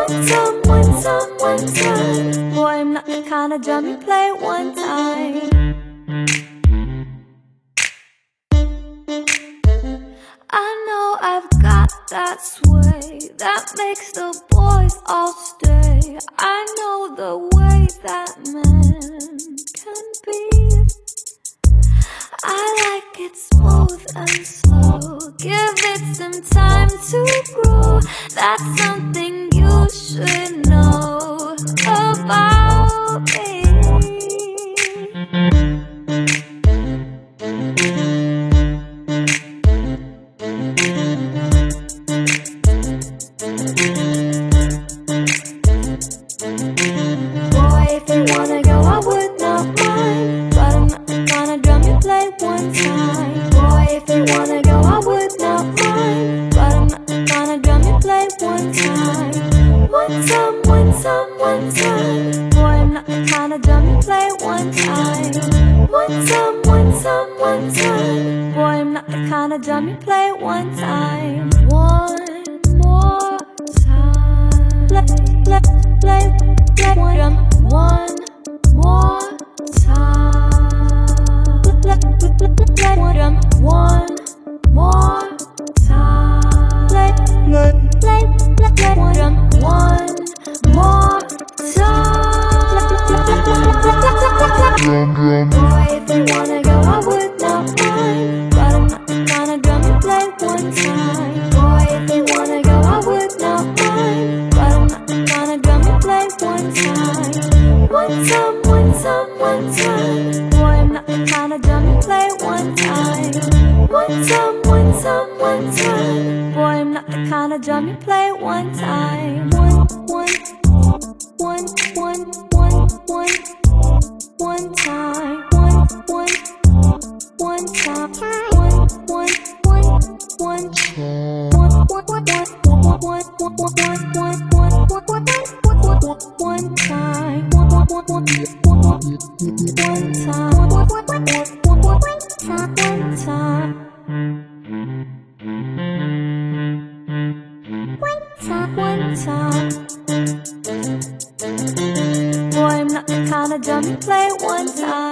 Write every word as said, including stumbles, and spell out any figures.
One time, one time, one time. Boy, I'm not the kind of drum you play one time. I know I've got that sway that makes the boys all stay. I know the way that man can be. I like it smooth and slow. Give it some time to grow. That's something you should know about me. Boy, if you wanna go, I would not mind, but I'm not the kind of drum you play one time. Boy, if you wanna go, I would not mind, but I'm not the kind of drum you play one time. One time, one time, one time. Boy, I'm not the kind of drum you play one time. One time, one time, one time. Boy, I'm not the kind of drum you play one time. One more time. Play, play, play, play one drum. One more time. Play, play, play, play one drum. One more time. Play, play, play, play, play one drum. One more time. Boy, if you wanna go, I would not mind, but I'm not the kind of drum you play one time. Boy, if you wanna go, I would not mind, but I'm not the kind of drum you play one time. One time, one time, one time. Boy, I'm not the kind of drum you play one time. One time, one time, one time. Boy, I'm not the kind of drum you play one time. One, one, one, one, one, one, one time. One, one, one time. One, one, one, one, one, one, one, one, one, one, one, one time. One, one, one, one, one time. One, one, one, one time. One time, one time. Boy, I'm not the kind of drum you play one time.